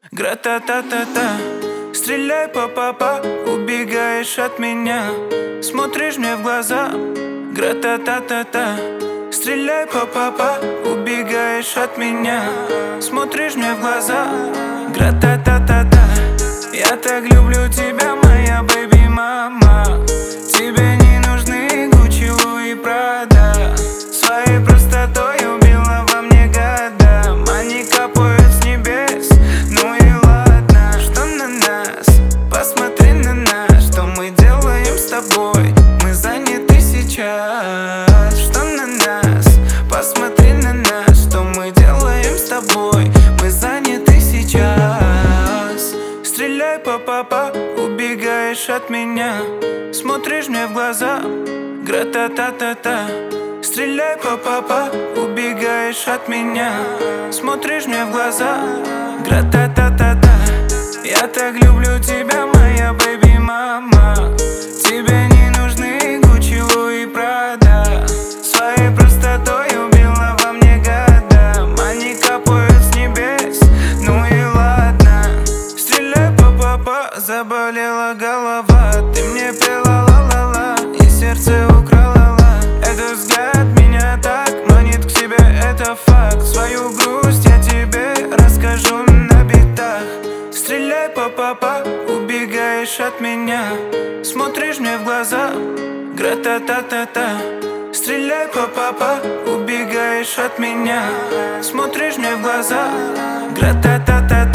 Гра-та-та-та-та, стреляй па-па-па, убегаешь от меня, смотришь мне в глаза. Гра-та-та-та-та, стреляй па-па-па, убегаешь от меня, смотришь мне в глаза. Гра-та-та-та-та, я так люблю тебя, моя бэби-мама. Тебе не нужны Гуччи, Луи, Прада. Своей простотой убила во мне года. Они капают с небес, ну и ладно. Что на нас? Посмотри на нас. Что мы делаем с тобой? Мы заняты сейчас. Что на нас? Посмотри на нас. Что мы делаем с тобой? Мы заняты сейчас. Стреляй па-па-па, убегаешь от меня, смотришь мне в глаза. Гра-та-та-та-та, стреляй па-па-па, убегаешь от меня, смотришь мне в глаза. Гра-та-та-та-та, я так люблю тебя, моя бэби-мама. Тебе не нужны Гуччи, Луи, Прада. Своей простотой убила во мне года. Они капают с небес, ну и ладно. Стреляй па-па-па, заболела голова. Ты мне пела ла-ла-ла и сердце украла ла. Этот взгляд меня так манит к себе, это факт. Свою грусть я тебе расскажу на битах. Стреляй па-па-па, убегаешь от меня, смотришь мне в глаза. Гра-та-та-та-та, стреляй па-па-па, убегаешь от меня, смотришь мне в глаза. Гра-та-та-та-та.